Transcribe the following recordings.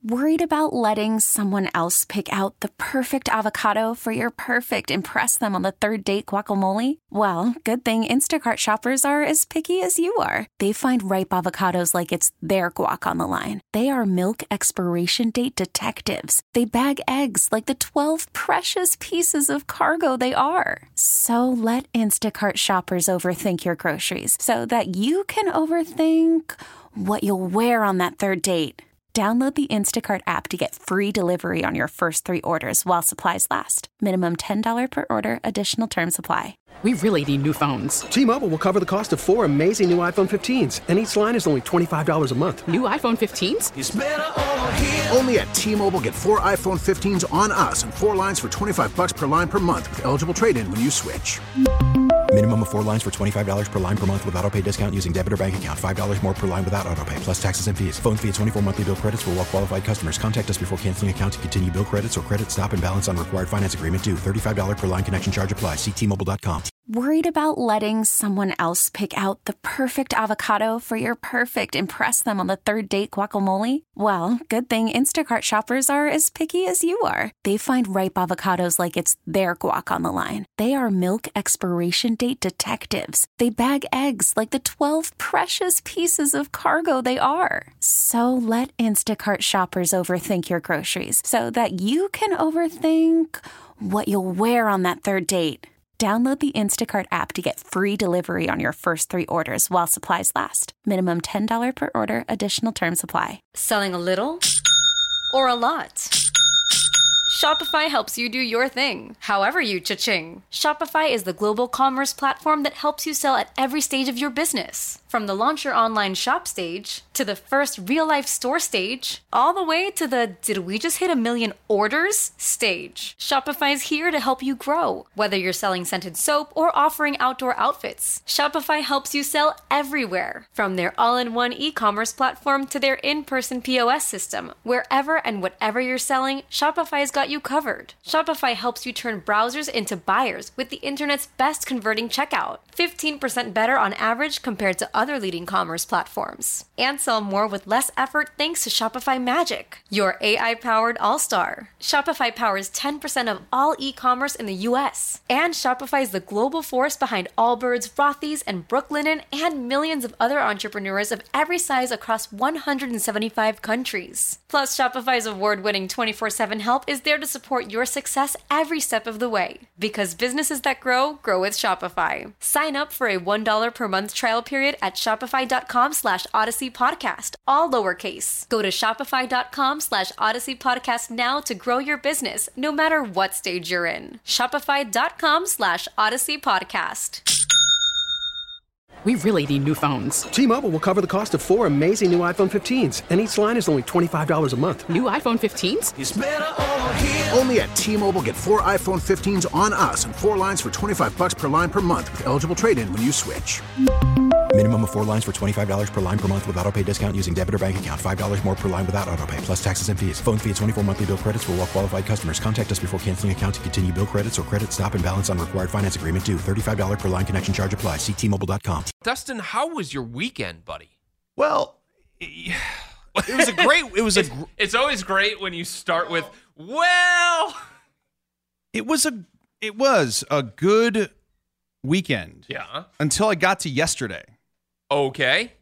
Worried about letting someone else pick out the perfect avocado for your perfect impress them on the third date guacamole? Well, good thing Instacart shoppers are as picky as you are. They find ripe avocados like it's their guac on the line. They are milk expiration date detectives. They bag eggs like the 12 precious pieces of cargo they are. So let Instacart shoppers overthink your groceries so that you can overthink what you'll wear on that third date. Download the Instacart app to get free delivery on your first 3 orders while supplies last. Minimum $10 per order. Additional terms apply. We really need new phones. T-Mobile will cover the cost of 4 amazing new iPhone 15s, and each line is only $25 a month. New iPhone 15s? It's better over here. Only at T-Mobile, get 4 iPhone 15s on us and 4 lines for $25 per line per month with eligible trade-in when you switch. Minimum of 4 lines for $25 per line per month with autopay discount using debit or bank account. $5 more per line without autopay, plus taxes and fees. Phone fee at 24 monthly bill credits for well-qualified customers. Contact us before canceling account to continue bill credits or credit stop and balance on required finance agreement due. $35 per line connection charge applies. See T-Mobile.com. Worried about letting someone else pick out the perfect avocado for your perfect impress them on the third date guacamole? Well, good thing Instacart shoppers are as picky as you are. They find ripe avocados like it's their guac on the line. They are milk expiration date detectives. They bag eggs like the 12 precious pieces of cargo they are. So let Instacart shoppers overthink your groceries so that you can overthink what you'll wear on that third date. Download the Instacart app to get free delivery on your first 3 orders while supplies last. Minimum $10 per order. Additional terms apply. Selling a little or a lot? Shopify helps you do your thing, however you cha-ching. Shopify is the global commerce platform that helps you sell at every stage of your business. From the launch your online shop stage, to the first real-life store stage, all the way to the did we just hit 1 million orders stage. Shopify's here to help you grow. Whether you're selling scented soap or offering outdoor outfits, Shopify helps you sell everywhere. From their all-in-one e-commerce platform to their in-person POS system, wherever and whatever you're selling, Shopify's got you covered. Shopify helps you turn browsers into buyers with the internet's best converting checkout. 15% better on average compared to other leading commerce platforms. And sell more with less effort thanks to Shopify Magic, your AI-powered all-star. Shopify powers 10% of all e-commerce in the US. And Shopify is the global force behind Allbirds, Rothy's, and Brooklinen, and millions of other entrepreneurs of every size across 175 countries. Plus, Shopify's award-winning 24/7 help is there to support your success every step of the way. Because businesses that grow, grow with Shopify. Sign up for a $1 per month trial period at shopify.com/Odyssey Podcast, all lowercase. Go to shopify.com/Odyssey Podcast now to grow your business, no matter what stage you're in. Shopify.com/Odyssey Podcast. We really need new phones. T-Mobile will cover the cost of 4 amazing new iPhone 15s, and each line is only $25 a month. New iPhone 15s? It's better over here. Only at T-Mobile, get 4 iPhone 15s on us and 4 lines for $25 per line per month with eligible trade-in when you switch. Minimum of 4 lines for $25 per line per month with autopay discount using debit or bank account. $5 more per line without autopay, plus taxes and fees. Phone fee at 24 monthly bill credits for well-qualified customers. Contact us before canceling account to continue bill credits or credit stop and balance on required finance agreement due. $35 per line connection charge applies. See T-Mobile.com. Dustin, how was your weekend, buddy? Well, it was a great. It's always great when you start with well. It was a good weekend. Yeah. Until I got to yesterday. Okay.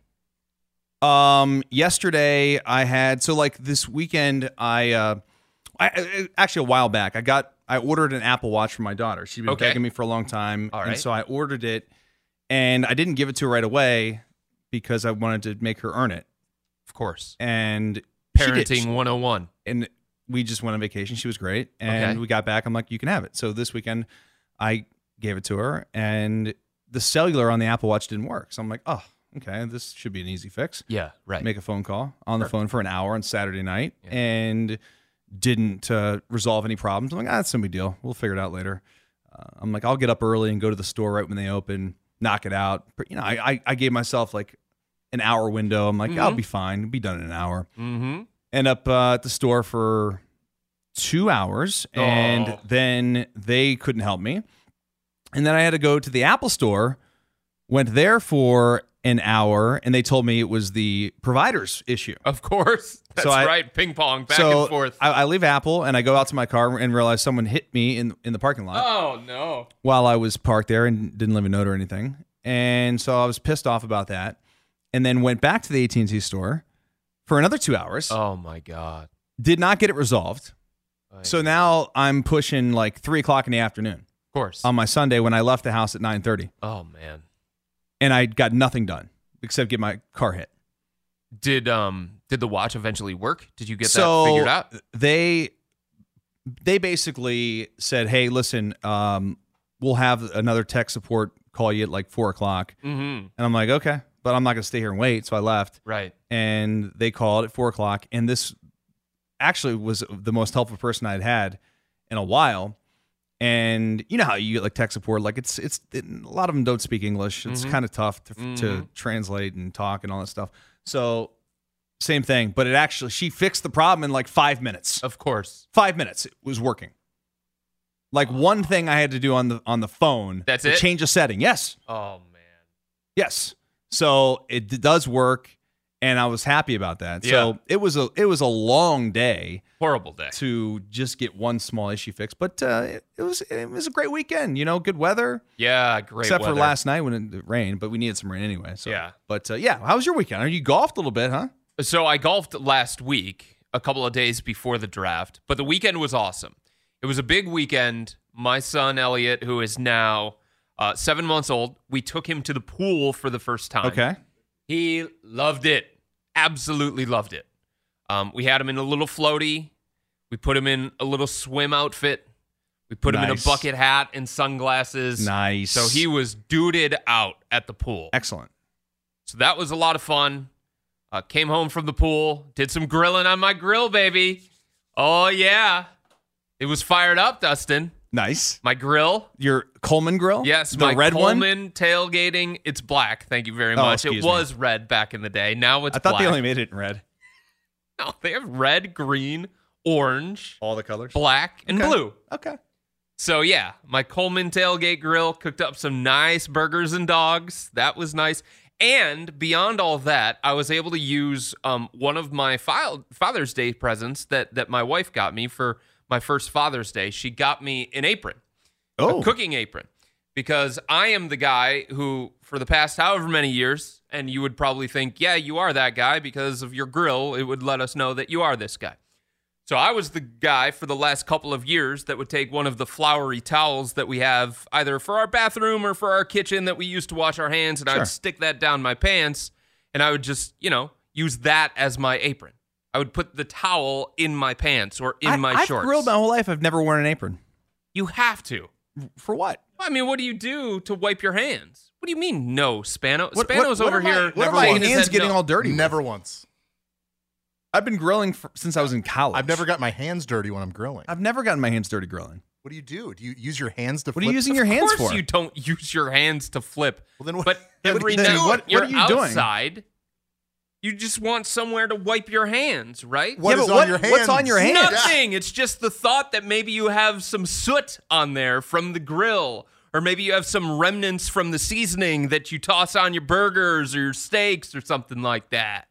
Yesterday I had this weekend I actually a while back I ordered an Apple Watch for my daughter. She'd been begging me for a long time, All right. And so I ordered it, and I didn't give it to her right away because I wanted to make her earn it. Of course. And Parenting 101. And we just went on vacation. She was great, and we got back. I'm like, you can have it. So this weekend I gave it to her, and the cellular on the Apple Watch didn't work. So I'm like, oh, okay, this should be an easy fix. Yeah, right. Make a phone call on the phone for an hour on Saturday night, Yeah. and didn't resolve any problems. I'm like, that's no big deal. We'll figure it out later. I'm like, I'll get up early and go to the store right when they open, knock it out. But, I gave myself like an hour window. I'm like, I'll be fine. Be done in an hour. Mm-hmm. End up at the store for 2 hours, and then they couldn't help me. And then I had to go to the Apple store, went there for an hour, and they told me it was the provider's issue. Of course. That's right. Ping pong, back and forth. I leave Apple, and I go out to my car and realize someone hit me in the parking lot. Oh, no. While I was parked there and didn't leave a note or anything. And so I was pissed off about that, and then went back to the AT&T store for another 2 hours. Oh, my God. Did not get it resolved. So now I'm pushing like 3 o'clock in the afternoon. Of course. On my Sunday when I left the house at 9:30. Oh, man. And I got nothing done except get my car hit. Did the watch eventually work? Did you get that figured out? They basically said, hey, listen, we'll have another tech support call you at like 4 o'clock. Mm-hmm. And I'm like, okay, but I'm not going to stay here and wait. So I left. Right. And they called at 4 o'clock. And this actually was the most helpful person I'd had in a while. And you know how you get like tech support, like it's a lot of them don't speak English. It's kind of tough to translate and talk and all that stuff. So same thing, but she fixed the problem in like 5 minutes. Of course. 5 minutes. It was working. Like one thing I had to do on the phone. That's to it? Change a setting. Yes. Oh, man. Yes. So it does work. And I was happy about that. Yeah. So it was a long day. Horrible day. To just get one small issue fixed. But it was a great weekend, good weather. Yeah, great Except weather. for last night when it rained, but we needed some rain anyway. So. Yeah. But how was your weekend? You golfed a little bit, huh? So I golfed last week, a couple of days before the draft, but the weekend was awesome. It was a big weekend. My son, Elliot, who is now 7 months old, we took him to the pool for the first time. Okay. He loved it. Absolutely loved it. We had him in a little floaty. We put him in a little swim outfit. We put him in a bucket hat and sunglasses. Nice. So he was duded out at the pool. Excellent. So that was a lot of fun. Came home from the pool. Did some grilling on my grill, baby. Oh, yeah. It was fired up, Dustin. Nice. My grill. Your Coleman grill? Yes, the my red Coleman one? tailgating. It's black. Thank you very much. It was red back in the day. Now it's black. I thought they only made it in red. No, they have red, green, orange. All the colors? Black, and blue. Okay. So, yeah, my Coleman tailgate grill cooked up some nice burgers and dogs. That was nice. And beyond all that, I was able to use one of my Father's Day presents that my wife got me for my first Father's Day. She got me an apron, a cooking apron, because I am the guy who, for the past however many years, and you would probably think, yeah, you are that guy because of your grill. It would let us know that you are this guy. So I was the guy for the last couple of years that would take one of the flowery towels that we have either for our bathroom or for our kitchen that we use to wash our hands, and I would stick that down my pants, and I would just, use that as my apron. I would put the towel in my pants or in my shorts. I've grilled my whole life. I've never worn an apron. You have to. For what? I mean, what do you do to wipe your hands? What do you mean, no, Spano? Spano's over here. What are my hands getting all dirty? Never once. I've been grilling since I was in college. I've never got my hands dirty when I'm grilling. I've never gotten my hands dirty grilling. What do you do? Do you use your hands to flip? What are you using your hands for? Of course you don't use your hands to flip. Well, then what, but every night what you're are you doing? outside, you just want somewhere to wipe your hands, right? What's on your hands? What's on your hands? Nothing. It's just the thought that maybe you have some soot on there from the grill, or maybe you have some remnants from the seasoning that you toss on your burgers or your steaks or something like that.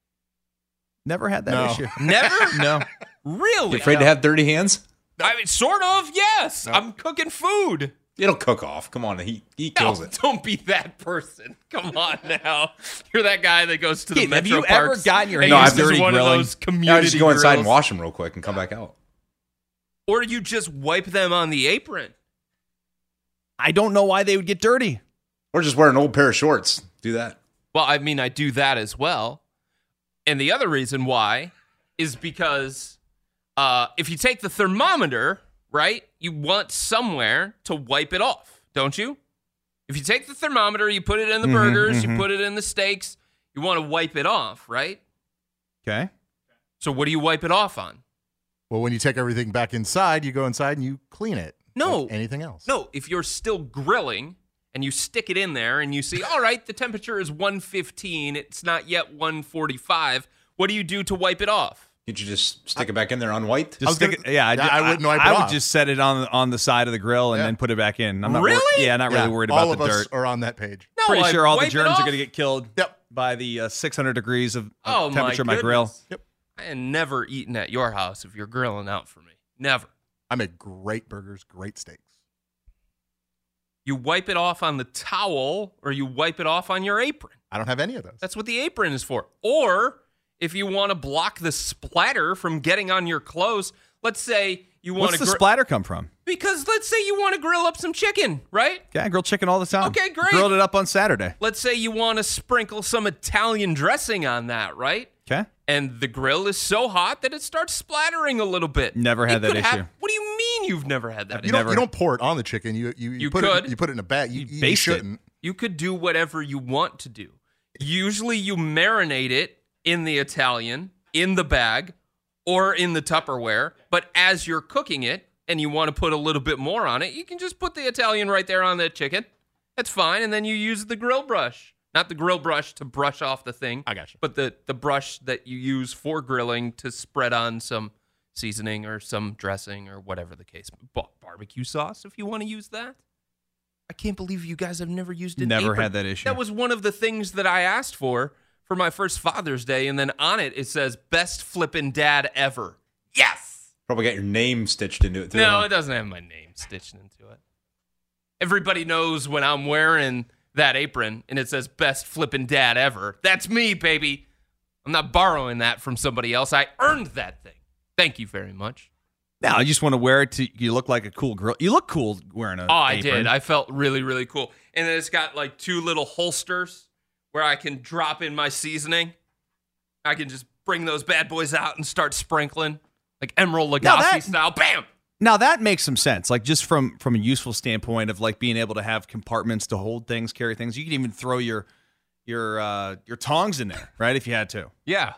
Never had that issue. Never? No. Really? You afraid to have dirty hands? I mean, sort of, yes. No. I'm cooking food. It'll cook off. Come on, he kills it. Don't be that person. Come on now. You're that guy that goes to the Metro Parks. Have you ever gotten your hands I've dirty one grilling? Of those community I just go inside grills. and wash them real quick and come back out. Or you just wipe them on the apron. I don't know why they would get dirty. Or just wear an old pair of shorts. Do that. Well, I mean, I do that as well. And the other reason why is because if you take the thermometer, right, you want somewhere to wipe it off, don't you? If you take the thermometer, you put it in the burgers, you put it in the steaks, you want to wipe it off, right? Okay. So what do you wipe it off on? Well, when you take everything back inside, you go inside and you clean it. No. Like anything else. No, if you're still grilling and you stick it in there and you see, all right, the temperature is 115, it's not yet 145, what do you do to wipe it off? Did you just stick it back in there unwiped? Just stick it, I wouldn't wipe it off. I would just set it on the side of the grill and then put it back in. I'm not really? Not really worried all about the of dirt. us are on that page. No, No, Pretty I sure all the wipe it germs are off. going to get killed by the 600 degrees of temperature of my grill. Yep. I had never eaten at your house if you're grilling out for me. Never. I make great burgers, great steaks. You wipe it off on the towel or you wipe it off on your apron. I don't have any of those. That's what the apron is for. Or if you want to block the splatter from getting on your clothes, let's say you want What's to the splatter come from? Because let's say you want to grill up some chicken, right? Yeah, I grill chicken all the time. Okay, great. Grilled it up on Saturday. Let's say you want to sprinkle some Italian dressing on that, right? Okay. And the grill is so hot that it starts splattering a little bit. Never had that issue. What do you mean you've never had that You issue? don't pour it on the chicken. You put could. it you put it in a bag. You baste it. shouldn't. You could do whatever you want to do. Usually you marinate it in the Italian, in the bag, or in the Tupperware. But as you're cooking it and you want to put a little bit more on it, you can just put the Italian right there on the chicken. That's fine. And then you use the grill brush. Not the grill brush to brush off the thing. I got you. But the brush that you use for grilling to spread on some seasoning or some dressing or whatever the case. Barbecue sauce, if you want to use that. I can't believe you guys have never used an Never apron. had that issue. That was one of the things that I asked for my first Father's Day, and then on it says best flippin' dad ever. Yes. Probably got your name stitched into it too. No, huh? it doesn't have my name stitched into it. Everybody knows when I'm wearing that apron and it says best flippin' dad ever. That's me, baby. I'm not borrowing that from somebody else. I earned that thing. Thank you very much. Now, I just want to wear it you look like a cool girl. You look cool wearing a I apron. did. I felt really, really cool. And then it's got like two little holsters where I can drop in my seasoning. I can just bring those bad boys out and start sprinkling like Emeril Lagasse style. Bam! Now that makes some sense. Like just from a useful standpoint of like being able to have compartments to hold things, carry things. You can even throw your tongs in there, right? If you had to. Yeah.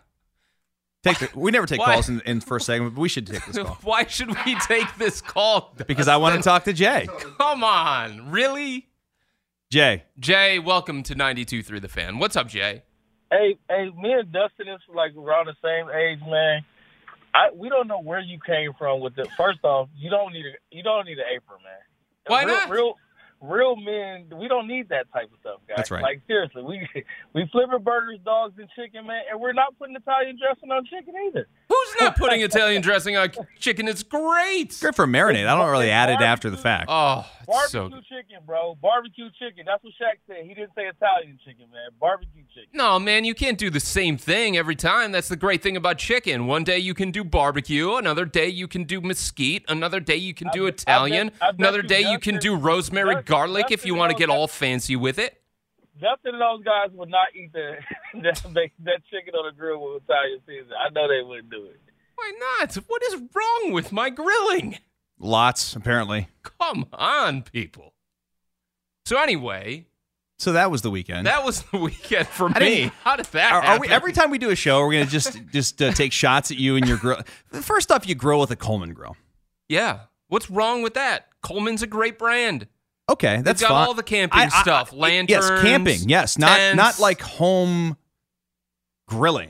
We never take Why? calls in first segment, but we should take this call. Why should we take this call? Because I want to talk to Jay. Come on. Really? Jay, welcome to 92.3 The Fan. What's up, Jay? Hey, me and Dustin is like around the same age, man. We don't know where you came from with it. First off, you don't need an apron, man. Why not? Real men, we don't need that type of stuff, guys. That's right. Like seriously, we flipping burgers, dogs, and chicken, man, and we're not putting Italian dressing on chicken either. Who's not putting Italian dressing on chicken? It's great. good for marinade. I don't really add it after the fact. Oh, it's Barbecue so good. chicken, bro. Barbecue chicken. That's what Shaq said. He didn't say Italian chicken, man. Barbecue chicken. No, man, you can't do the same thing every time. That's the great thing about chicken. One day you can do barbecue. Another day you can do mesquite. Another day you can do Italian. I bet Another you day you can do rosemary garlic if you want to get all fancy with it. Justin and those guys would not eat that chicken on the grill with Italian seasoning. I know they wouldn't do it. Why not? What is wrong with my grilling? Lots, apparently. Come on, people. So anyway, So that was the weekend. that was the weekend for I me. didn't- How did that Are happen? we every time we do a show, we're gonna just take shots at you and your grill? First off, you grill with a Coleman grill. Yeah. What's wrong with that? Coleman's a great brand. Okay, that's They've got fine. all the camping stuff. Lanterns. Yes, camping. Yes, not tents. like home grilling.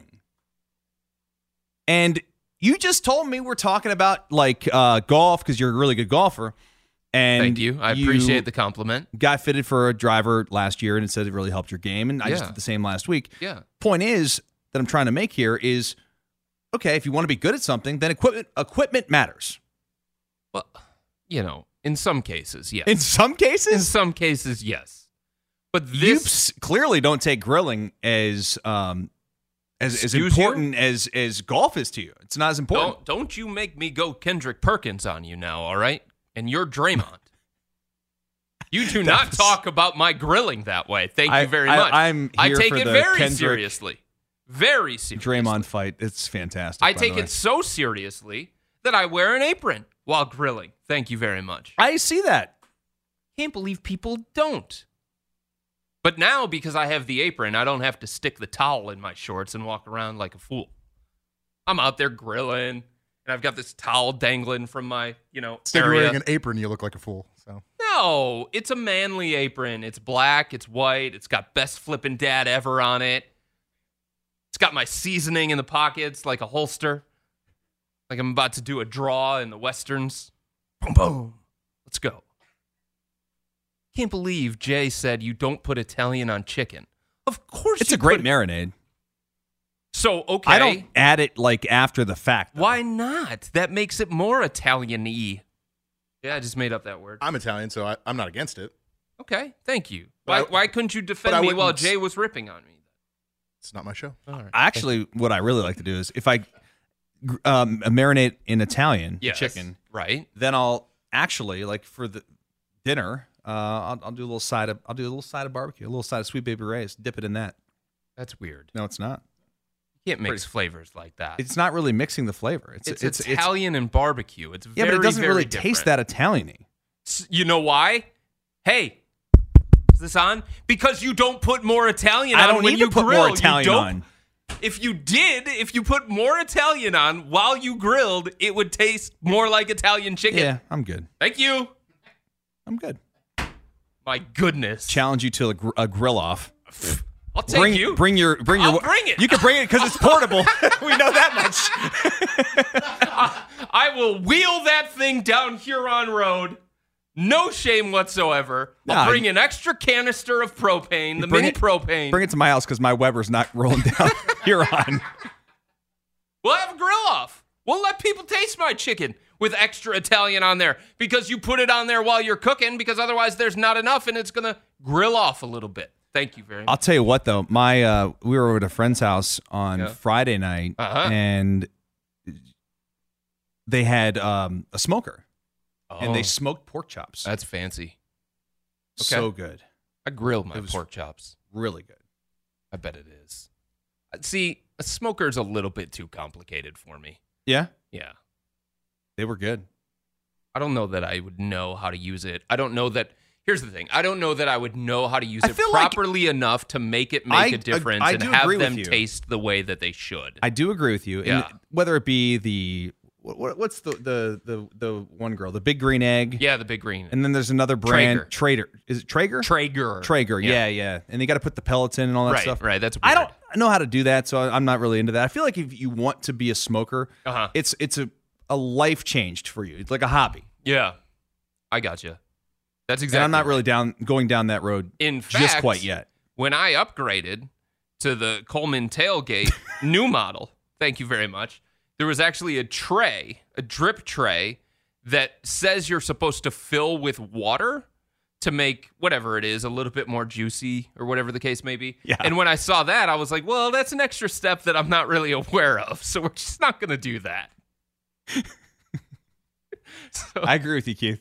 And you just told me we're talking about like golf because you're a really good golfer. And Thank you. I appreciate the compliment. Got fitted for a driver last year and it said it really helped your game. And I just Yeah. did the same last week. Yeah. Point is that I'm trying to make here is, okay, if you want to be good at something, then equipment matters. Well, in some cases, yes. In some In cases? some cases, yes. But You this clearly don't take grilling as Excuse important as golf is to you. It's not as important. don't you make me go Kendrick Perkins on you now, all right? And you're Draymond. You do not talk about my grilling that way. Thank you very much. I take for it the very Kendrick seriously. Very seriously. Draymond fight. It's fantastic. I by take the way. it so seriously that I wear an apron while grilling. Thank you very much. I see that. Can't believe people don't. But now, because I have the apron, I don't have to stick the towel in my shorts and walk around like a fool. I'm out there grilling, and I've got this towel dangling from my, Instead of area. wearing an apron, you look like a fool. So No, it's a manly apron. It's black, it's white, it's got best flippin' dad ever on it. It's got my seasoning in the pockets like a holster. Like I'm about to do a draw in the Westerns. Boom, boom. Let's go. Can't believe Jay said you don't put Italian on chicken. Of course It's a great marinade. So, okay. I don't add it like after the fact. Though. Why not? That makes it more Italian-y. Yeah, I just made up that word. I'm Italian, so I'm not against it. Okay, thank you. Why couldn't you defend me while Jay was ripping on me? It's not my show. All right. Actually, what I really like to do is if I marinate in Italian chicken, right? Then I'll actually like for the dinner, I'll do a little side of barbecue, a little side of Sweet Baby Ray's, dip it in that. That's weird. No, it's not. You can't mix flavors like that. It's not really mixing the flavor. It's Italian and barbecue. It's very, but it doesn't very really different. taste that Italian-y. You know why? Hey, is this on? Because you don't put more Italian on I don't when need you to put grill. more Italian on. If you put more Italian on while you grilled, it would taste more like Italian chicken. Yeah, I'm good. Thank you. I'm good. My goodness. Challenge you to a grill off. I'll take you. Bring I'll bring it. You can bring it because it's portable. We know that much. I will wheel that thing down Huron Road. No shame whatsoever. I'll bring an extra canister of propane, the mini propane. Bring it to my house because my Weber's not rolling down Huron. We'll have a grill off. We'll let people taste my chicken with extra Italian on there because you put it on there while you're cooking because otherwise there's not enough and it's going to grill off a little bit. Thank you very much. I'll tell you what, though. We were over at a friend's house on Friday night, and they had a smoker, and they smoked pork chops. That's fancy. Okay. So good. I grilled my pork chops. Really good. I bet it is. See, a smoker's a little bit too complicated for me. Yeah? Yeah. They were good. I don't know that I would know how to use it. I don't know that... Here's the thing. I don't know that I would know how to use it properly enough to make it make a difference and have them taste the way that they should. I do agree with you. Yeah. And whether it be the what's the one girl, the Big Green Egg? Yeah, the Big Green. And then there's another brand, Traeger. Is it Traeger? Traeger. Yeah. And they got to put the pellets in and all that stuff. Right. That's weird. I don't know how to do that, so I'm not really into that. I feel like if you want to be a smoker, it's a life changed for you. It's like a hobby. Yeah, I gotcha. That's exactly. And I'm not really going down that road in fact, just quite yet. When I upgraded to the Coleman tailgate new model, thank you very much, there was actually a drip tray that says you're supposed to fill with water to make whatever it is a little bit more juicy or whatever the case may be. Yeah. And when I saw that, I was like, well, that's an extra step that I'm not really aware of. So we're just not going to do that. I agree with you, Keith.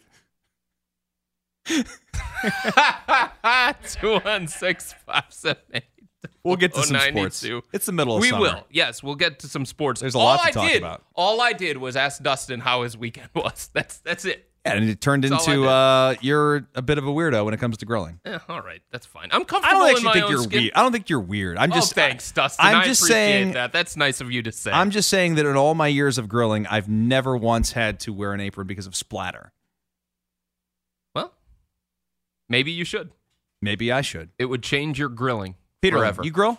216-578. We'll get to some sports. It's the middle of summer. We will. Yes, we'll get to some sports. There's a lot to talk about. All I did was ask Dustin how his weekend was. That's it. Yeah, and it turned into you're a bit of a weirdo when it comes to grilling. All right, that's fine. I'm comfortable in my own skin. I don't think you're weird. I'm just thanks, Dustin. I'm I just appreciate saying that. That's nice of you to say. I'm just saying that in all my years of grilling, I've never once had to wear an apron because of splatter. Well, maybe you should. Maybe I should. It would change your grilling Peter, forever. You grill?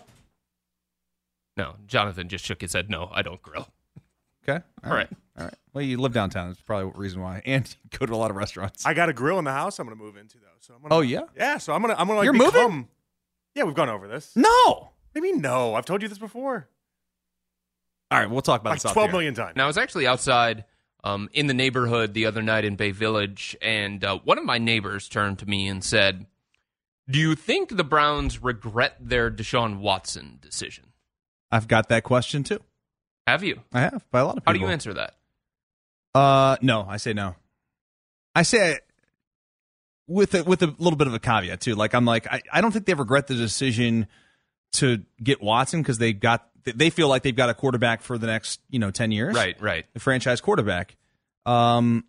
No, Jonathan just shook his head. No, I don't grill. Okay. All right. Well, you live downtown. That's probably the reason why. And you go to a lot of restaurants. I got a grill in the house I'm going to move into, though. So I'm gonna, oh, yeah? Yeah, so I'm going to like You're become... moving? Yeah, we've gone over this. No. What do you mean no? I've told you this before. All right, we'll talk about like it. 12 million times. Now, I was actually outside in the neighborhood the other night in Bay Village, and one of my neighbors turned to me and said, do you think the Browns regret their Deshaun Watson decision? I've got that question, too. Have you? I have, by a lot of people. How do you answer that? No, I say no. I say with a little bit of a caveat, too. Like, I don't think they regret the decision to get Watson because they feel like they've got a quarterback for the next, 10 years. Right. The franchise quarterback. But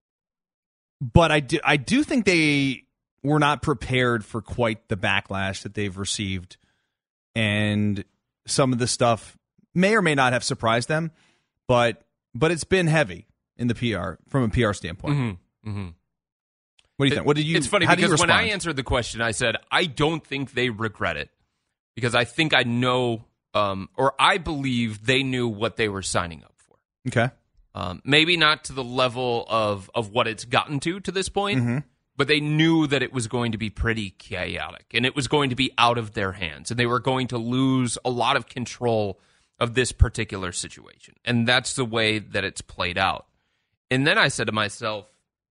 I do think they were not prepared for quite the backlash that they've received. And some of the stuff may or may not have surprised them, but it's been heavy in the PR from a PR standpoint. Mm-hmm. Mm-hmm. What do you think? What did you? It's funny because when I answered the question, I said I don't think they regret it because I think I know, or I believe they knew what they were signing up for. Okay, maybe not to the level of what it's gotten to this point. Mm-hmm. But they knew that it was going to be pretty chaotic, and it was going to be out of their hands, and they were going to lose a lot of control of this particular situation. And that's the way that it's played out. And then I said to myself,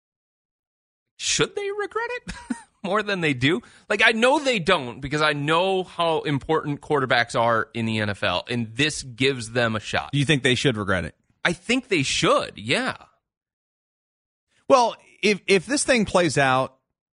should they regret it more than they do? Like, I know they don't, because I know how important quarterbacks are in the NFL, and this gives them a shot. Do you think they should regret it? I think they should, yeah. Well, if this thing plays out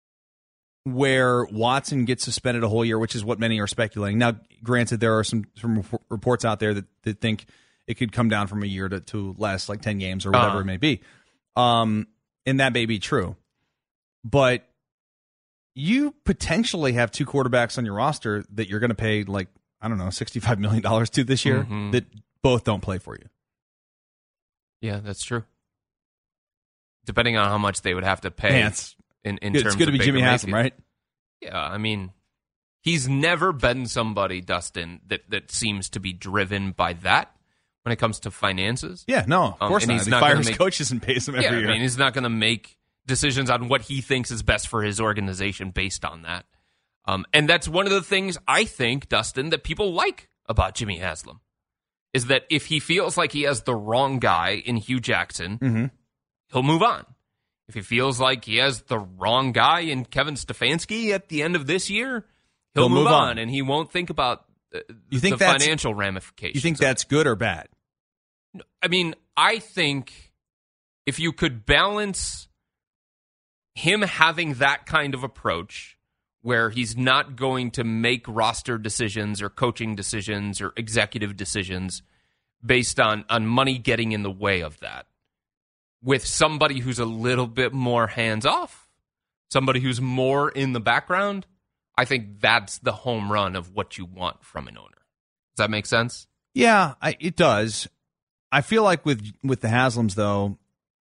where Watson gets suspended a whole year, which is what many are speculating. Now, granted, there are some reports out there that think it could come down from a year to less, like 10 games or whatever it may be. And that may be true. But you potentially have two quarterbacks on your roster that you're going to pay, like, I don't know, $65 million to this year that both don't play for you. Yeah, that's true. Depending on how much they would have to pay in terms of it's going to be Baker Jimmy Haslam, Mayfield. right? Yeah, I mean, he's never been somebody, Dustin, that seems to be driven by that when it comes to finances. Yeah, no, of course and not. He's He not fires make, coaches and pays them every year. I mean, he's not going to make decisions on what he thinks is best for his organization based on that. And that's one of the things I think, Dustin, that people like about Jimmy Haslam, is that if he feels like he has the wrong guy in Hugh Jackson, he'll move on. If he feels like he has the wrong guy in Kevin Stefanski at the end of this year, he'll move on, and he won't think about the financial ramifications. You think that's good or bad? I mean, I think if you could balance him having that kind of approach where he's not going to make roster decisions or coaching decisions or executive decisions based on money getting in the way of that, with somebody who's a little bit more hands-off, somebody who's more in the background, I think that's the home run of what you want from an owner. Does that make sense? Yeah, it does. I feel like with the Haslams, though,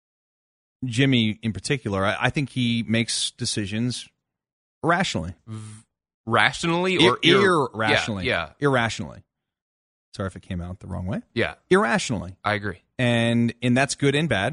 Jimmy in particular, I think he makes decisions rationally. Rationally or irrationally? Yeah. Irrationally. Sorry if it came out the wrong way. Yeah. Irrationally. I agree. And that's good and bad.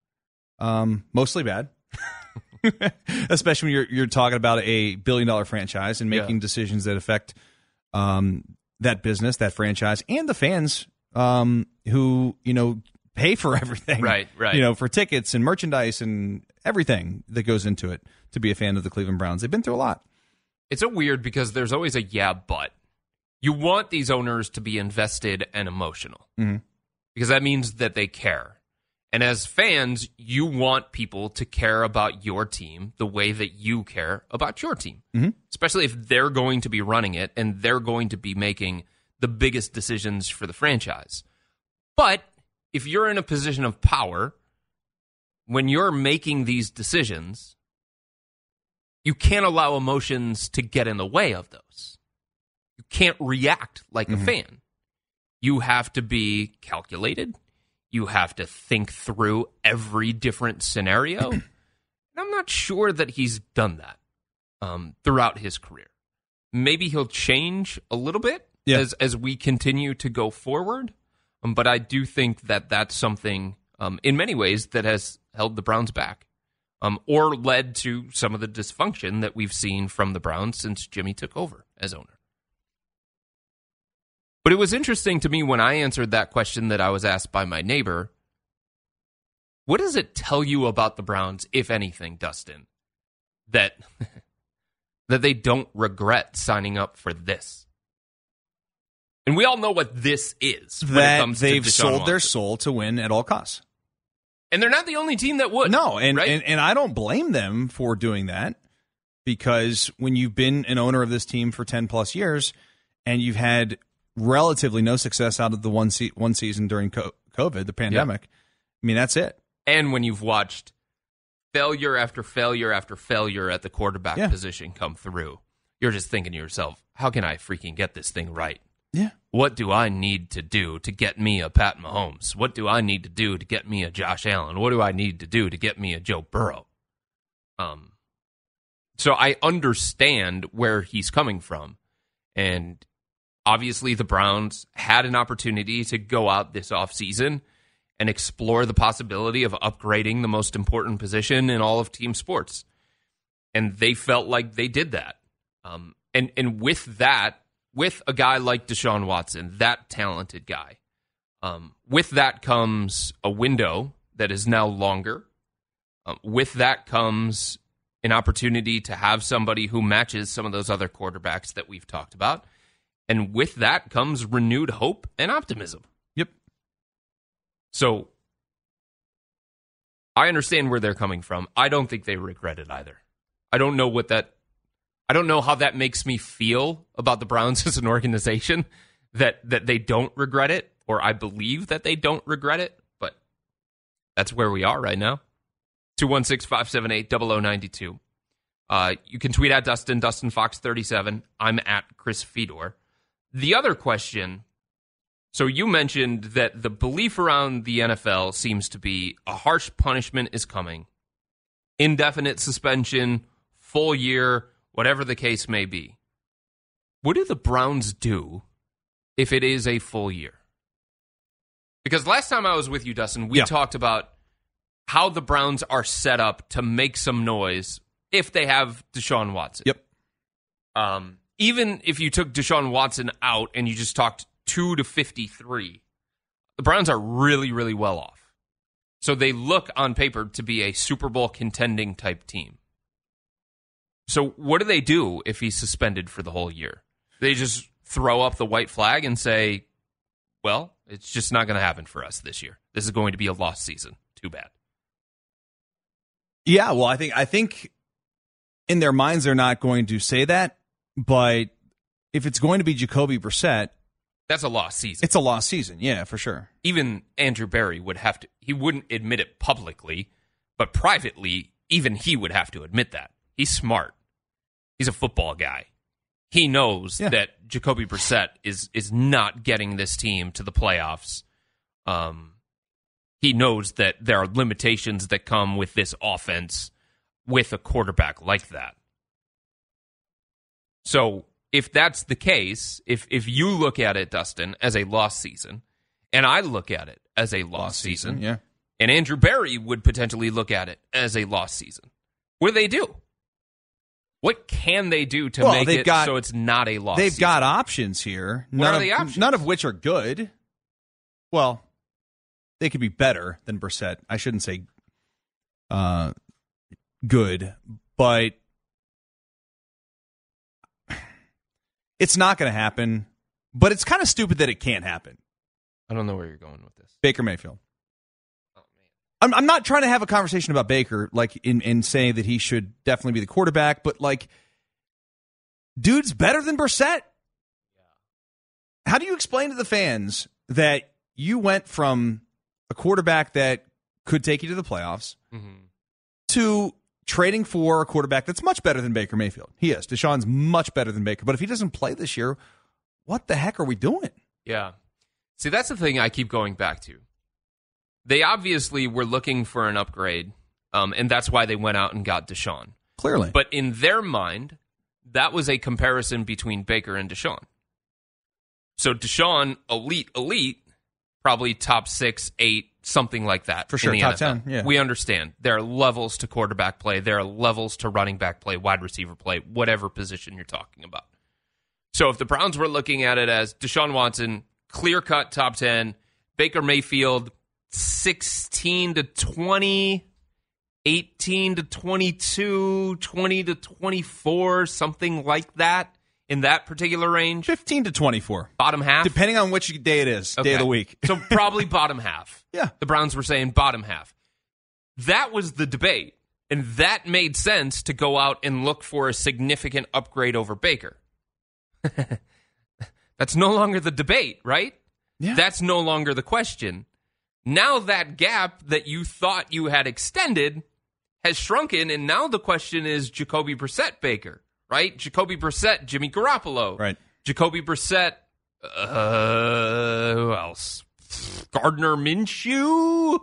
Mostly bad. Especially when you're talking about a $1 billion franchise and making decisions that affect that business, that franchise, and the fans who, pay for everything. Right. For tickets and merchandise and everything that goes into it to be a fan of the Cleveland Browns. They've been through a lot. It's a weird because there's always a but. You want these owners to be invested and emotional because that means that they care. And as fans, you want people to care about your team the way that you care about your team, especially if they're going to be running it and they're going to be making the biggest decisions for the franchise. But if you're in a position of power, when you're making these decisions, you can't allow emotions to get in the way of those. You can't react like a fan. You have to be calculated. You have to think through every different scenario. And I'm not sure that he's done that throughout his career. Maybe he'll change a little bit as we continue to go forward. But I do think that that's something, in many ways, that has held the Browns back or led to some of the dysfunction that we've seen from the Browns since Jimmy took over as owner. But it was interesting to me when I answered that question that I was asked by my neighbor. What does it tell you about the Browns, if anything, Dustin, that they don't regret signing up for this? And we all know what this is. That they've sold their soul to win at all costs. And they're not the only team that would. No, and right? and I don't blame them for doing that, because when you've been an owner of this team for 10 plus years and you've had relatively no success out of the one season during COVID, the pandemic, I mean, that's it. And when you've watched failure after failure after failure at the quarterback position come through, you're just thinking to yourself, how can I freaking get this thing right? Yeah. What do I need to do to get me a Pat Mahomes? What do I need to do to get me a Josh Allen? What do I need to do to get me a Joe Burrow? So I understand where he's coming from. And obviously the Browns had an opportunity to go out this offseason and explore the possibility of upgrading the most important position in all of team sports. And they felt like they did that. And with that, with a guy like Deshaun Watson, that talented guy, with that comes a window that is now longer. With that comes an opportunity to have somebody who matches some of those other quarterbacks that we've talked about. And with that comes renewed hope and optimism. Yep. So I understand where they're coming from. I don't think they regret it either. I don't know how that makes me feel about the Browns as an organization, that they don't regret it, or I believe that they don't regret it, but that's where we are right now. 216-578-0092. You can tweet at Dustin Fox37. I'm at Chris Fedor. The other question, so you mentioned that the belief around the NFL seems to be a harsh punishment is coming, indefinite suspension, full year, whatever the case may be. What do the Browns do if it is a full year? Because last time I was with you, Dustin, we talked about how the Browns are set up to make some noise if they have Deshaun Watson. Yep. Even if you took Deshaun Watson out and you just talked 2 to 53, the Browns are really, really well off. So they look on paper to be a Super Bowl contending type team. So what do they do if he's suspended for the whole year? They just throw up the white flag and say, well, it's just not going to happen for us this year. This is going to be a lost season. Too bad. Yeah, well, I think in their minds they're not going to say that, but if it's going to be Jacoby Brissett, that's a lost season. It's a lost season, yeah, for sure. Even Andrew Berry would have to, he wouldn't admit it publicly, but privately, even he would have to admit that. He's smart. He's a football guy. He knows that Jacoby Brissett is not getting this team to the playoffs. He knows that there are limitations that come with this offense with a quarterback like that. So if that's the case, if you look at it, Dustin, as a lost season, and I look at it as a lost season, and Andrew Berry would potentially look at it as a lost season, what do they do? What can they do to make it so it's not a loss? They've got options here. What are the options? None of which are good. Well, they could be better than Brissett. I shouldn't say good, but it's not going to happen. But it's kind of stupid that it can't happen. I don't know where you're going with this. Baker Mayfield. I'm not trying to have a conversation about Baker, like in saying that he should definitely be the quarterback, but like, dude's better than Brissett. How do you explain to the fans that you went from a quarterback that could take you to the playoffs to trading for a quarterback that's much better than Baker Mayfield? He is. Deshaun's much better than Baker, but if he doesn't play this year, what the heck are we doing? Yeah. See, that's the thing I keep going back to. They obviously were looking for an upgrade, and that's why they went out and got Deshaun. Clearly. But in their mind, that was a comparison between Baker and Deshaun. So Deshaun, elite, probably top 6, 8, something like that. For sure, in the top NFL. 10, yeah. We understand. There are levels to quarterback play. There are levels to running back play, wide receiver play, whatever position you're talking about. So if the Browns were looking at it as Deshaun Watson, clear-cut top 10, Baker Mayfield, 16 to 20, 18 to 22, 20 to 24, something like that in that particular range. 15 to 24. Bottom half? Depending on which day it is, day of the week. So probably bottom half. Yeah. The Browns were saying bottom half. That was the debate, and that made sense to go out and look for a significant upgrade over Baker. That's no longer the debate, right? Yeah. That's no longer the question. Now that gap that you thought you had extended has shrunken, and now the question is Jacoby Brissett Baker, right? Jacoby Brissett, Jimmy Garoppolo. Right. Jacoby Brissett, who else? Gardner Minshew?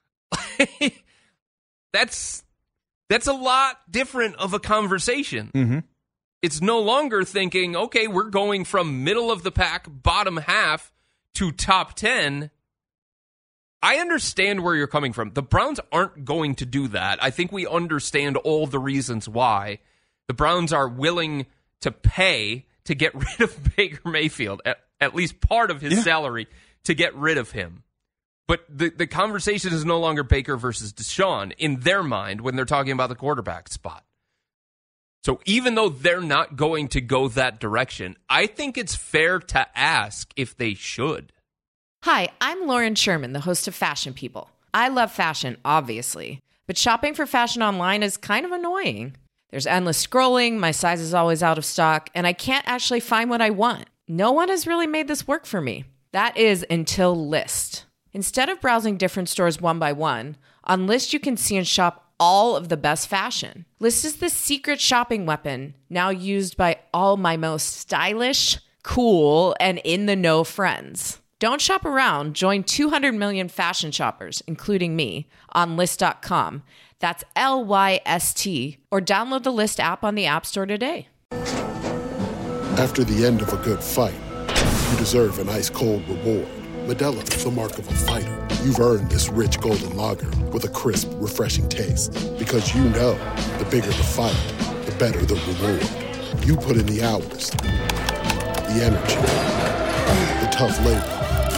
That's a lot different of a conversation. Mm-hmm. It's no longer thinking, okay, we're going from middle of the pack, bottom half, to top 10. I understand where you're coming from. The Browns aren't going to do that. I think we understand all the reasons why. The Browns are willing to pay to get rid of Baker Mayfield, at least part of his salary, to get rid of him. But the conversation is no longer Baker versus Deshaun in their mind when they're talking about the quarterback spot. So even though they're not going to go that direction, I think it's fair to ask if they should. Hi, I'm Lauren Sherman, the host of Fashion People. I love fashion, obviously, but shopping for fashion online is kind of annoying. There's endless scrolling, my size is always out of stock, and I can't actually find what I want. No one has really made this work for me. That is until Lyst. Instead of browsing different stores one by one, on Lyst you can see and shop all of the best fashion. Lyst is the secret shopping weapon now used by all my most stylish, cool, and in-the-know friends. Don't shop around. Join 200 million fashion shoppers, including me, on Lyst.com. That's Lyst, or download the Lyst app on the App Store today. After the end of a good fight, you deserve an ice-cold reward. Modelo, the mark of a fighter. You've earned this rich golden lager with a crisp, refreshing taste. Because you know, the bigger the fight, the better the reward. You put in the hours, the energy, the tough labor.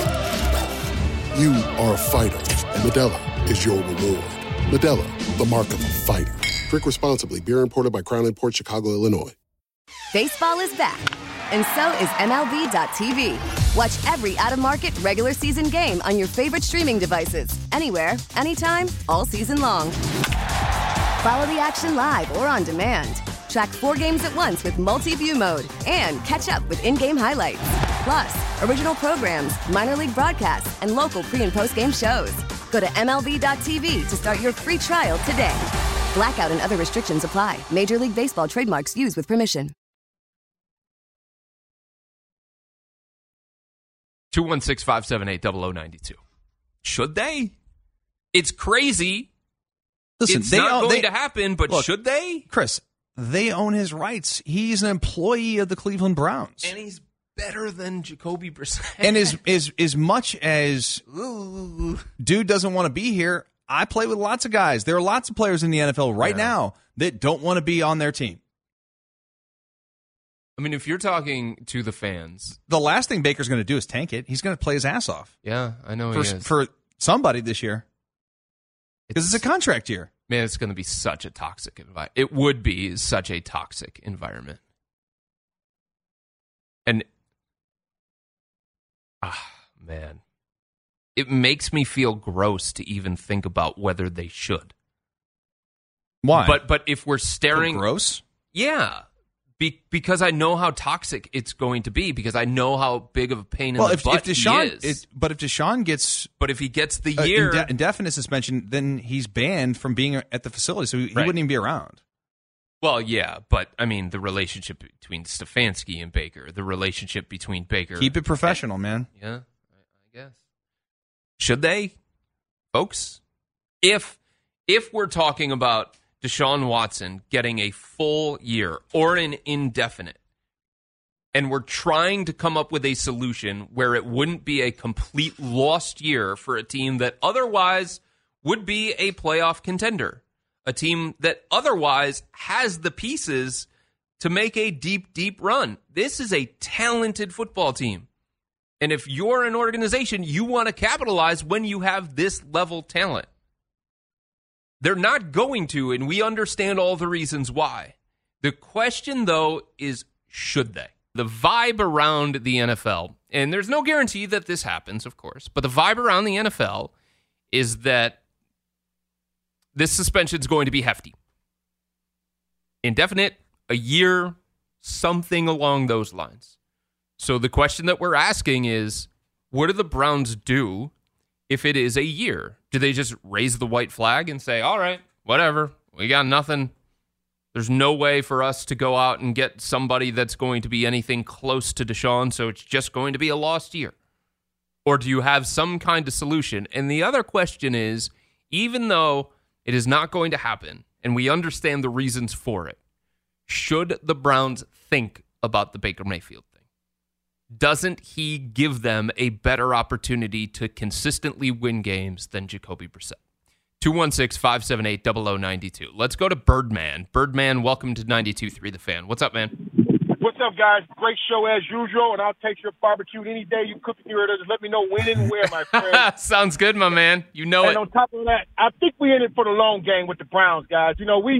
You are a fighter, and Modelo is your reward. Modelo, the mark of a fighter. Drink responsibly. Beer imported by Crown Imports, Chicago, Illinois. Baseball is back, and so is MLB.tv. Watch every out-of-market regular season game on your favorite streaming devices, anywhere, anytime, all season long. Follow the action live or on demand. Track 4 games at once with multi-view mode and catch up with in-game highlights. Plus, original programs, minor league broadcasts, and local pre- and post-game shows. Go to MLB.tv to start your free trial today. Blackout and other restrictions apply. Major League Baseball trademarks used with permission. 216-578-0092. Should they? It's crazy. Listen, it's not going to happen, but look, should they? Chris, they own his rights. He's an employee of the Cleveland Browns. And he's better than Jacoby Brissett. And as much as dude doesn't want to be here, I play with lots of guys. There are lots of players in the NFL right now that don't want to be on their team. I mean, if you're talking to the fans, the last thing Baker's going to do is tank it. He's going to play his ass off. Yeah, I know he is. For somebody this year. Because it's a contract year. Man, it's going to be such a toxic environment. It would be such a toxic environment. And, man, it makes me feel gross to even think about whether they should. Why? But if we're staring... Feel gross? Yeah. Because I know how toxic it's going to be, because I know how big of a pain in the butt he is. But if Deshaun gets... But if he gets the year... indefinite suspension, then he's banned from being at the facility, so he wouldn't even be around. Well, yeah, but, I mean, the relationship between Stefanski and Baker, the relationship between Baker... Keep it professional, man. Yeah, I guess. Should they, folks? If we're talking about Deshaun Watson getting a full year or an indefinite, and we're trying to come up with a solution where it wouldn't be a complete lost year for a team that otherwise would be a playoff contender, a team that otherwise has the pieces to make a deep, deep run. This is a talented football team. And if you're an organization, you want to capitalize when you have this level talent. They're not going to, and we understand all the reasons why. The question, though, is should they? The vibe around the NFL, and there's no guarantee that this happens, of course, but the vibe around the NFL is that this suspension is going to be hefty. Indefinite, a year, something along those lines. So the question that we're asking is, what do the Browns do if it is a year? Do they just raise the white flag and say, all right, whatever, we got nothing. There's no way for us to go out and get somebody that's going to be anything close to Deshaun, so it's just going to be a lost year? Or do you have some kind of solution? And the other question is, even though it is not going to happen, and we understand the reasons for it, should the Browns think about the Baker Mayfield thing? doesn't he give them a better opportunity to consistently win games than Jacoby Brissett? 216-578-0092. Let's go to Birdman. Birdman, welcome to 92.3 The Fan. What's up, man? What's up, guys? Great show as usual, and I'll take your barbecue any day you cook it here. Just let me know when and where, my friend. Sounds good, my man. You know and it. On top of that, I think we're in it for the long game with the Browns, guys.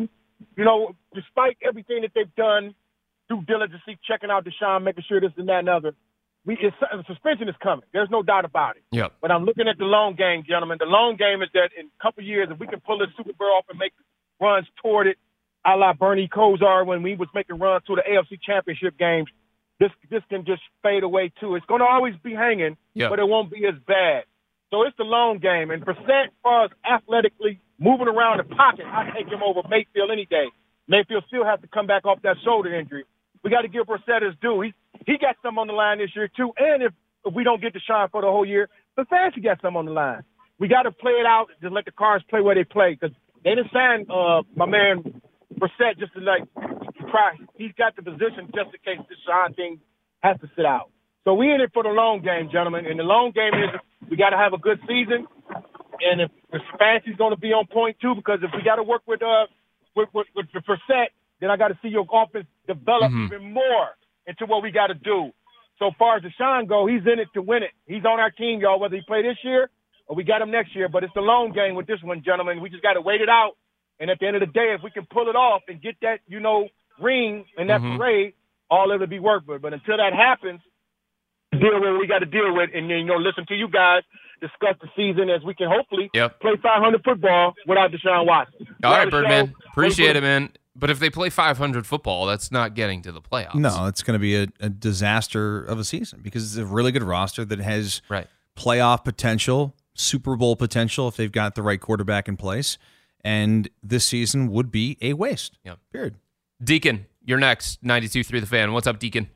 Despite everything that they've done, due diligence, checking out Deshaun, making sure this and that and other, the suspension is coming. There's no doubt about it. Yep. But I'm looking at the long game, gentlemen. The long game is that in a couple of years, if we can pull this Super Bowl off and make runs toward it, a la Bernie Kosar when we was making runs to the AFC Championship games, this can just fade away too. It's going to always be hanging, but it won't be as bad. So it's the long game. And Brissett, as far as athletically moving around the pocket, I take him over Mayfield any day. Mayfield still has to come back off that shoulder injury. We got to give Brissett his due. He got some on the line this year too. And if we don't get Deshaun for the whole year, the fans got some on the line. We got to play it out. Just let the cards play where they play, because they didn't sign my man Brissett just to try. He's got the position just in case Deshaun thing has to sit out. So we in it for the long game, gentlemen. And the long game is we got to have a good season. And if Fancy's going to be on point too, because if we got to work with the Brissett, then I got to see your offense develop even more into what we got to do. So far as Deshaun go, he's in it to win it. He's on our team, y'all, whether he play this year or we got him next year. But it's the long game with this one, gentlemen. We just got to wait it out. And at the end of the day, if we can pull it off and get that, ring and that parade, all of it be worth it. But until that happens, deal with what we got to deal with, and then, listen to you guys discuss the season as we can hopefully play 500 football without Deshaun Watson. All right, Birdman. Appreciate it, man. But if they play 500 football, that's not getting to the playoffs. No, it's going to be a disaster of a season because it's a really good roster that has playoff potential, Super Bowl potential if they've got the right quarterback in place. And this season would be a waste. Yep. Period. Deacon, you're next. 92.3 The Fan. What's up, Deacon?